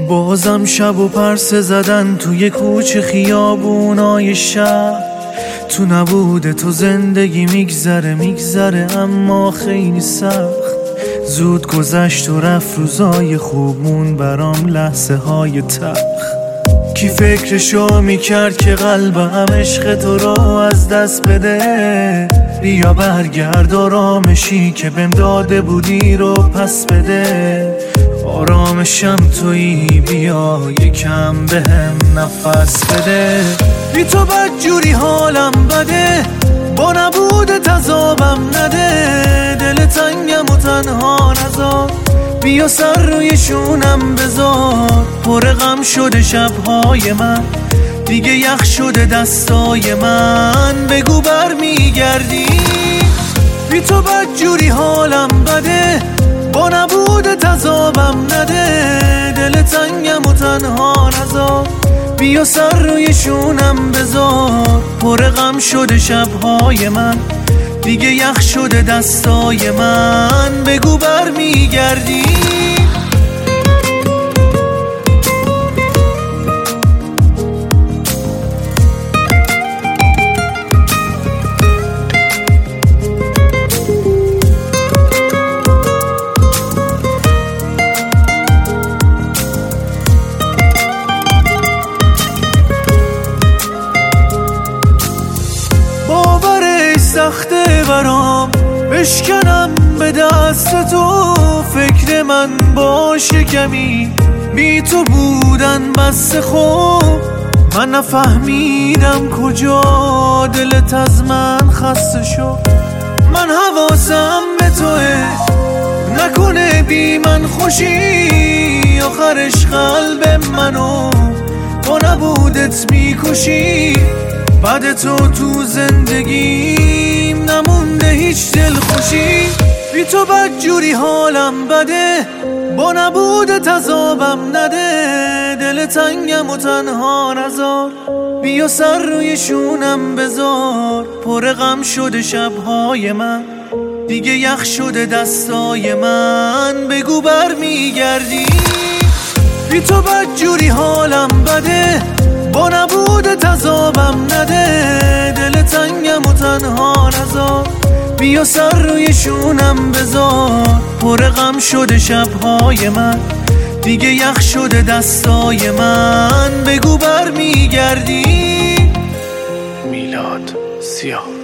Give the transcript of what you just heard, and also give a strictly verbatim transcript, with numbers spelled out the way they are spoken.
بازم شب و پرسه زدن توی کوچه خیابونای شهر. تو نبوده تو زندگی میگذره میگذره اما خیلی سخت. زود گذشت و رفت روزای خوبمون برام لحظه های تلخ. کی فکرشو میکرد که قلبم عشق تو رو از دست بده؟ بیا برگرد آرامشی که بهم داده بودی رو پس بده. آرامشم تویی، بیا یکم بهم نفس بده. بی تو بدجوری حالم بده، با نبود تذابم نده. دل تنگم و تنها نذار، بیا سر روی شونم بذار. پر غم شده شبهای من، دیگه یخ شده دستای من. بگو بر میگردی؟ بی تو بدجوری حالم بده، با نبود تذابم نده. دل تنگم و تنها نذار، بیا سر روی شونم بذار. پر غم شده شبهای من، دیگه یخ شده دستای من. بگو بر میگردی؟ سخته برام بشکنم به دست تو. فکر من باشه کمی بی تو بودن بس خوب. من نفهمیدم کجا دلت از من خسته شد. من حواسم به توه، نکنه بی من خوشی. آخرش قلب منو با نبودت میکشی. بعد تو تو زندگیم نمونده هیچ دل خوشی. بی تو بدجوری حالم بده، با نبود تذابم نده. دل تنگم و تنها نذار، بیا سر روی شونم بذار. پر غم شده شبهای من، دیگه یخ شده دستای من. بگو بر میگردی؟ بی تو بدجوری حالم بده، با نبود تذابم نده. دل تنگم و تنها نذار، بیا سر روی شونم بذار. پر غم شده شبهای من، دیگه یخ شده دستای من. بگو بر میگردی؟ میلاد سیاه.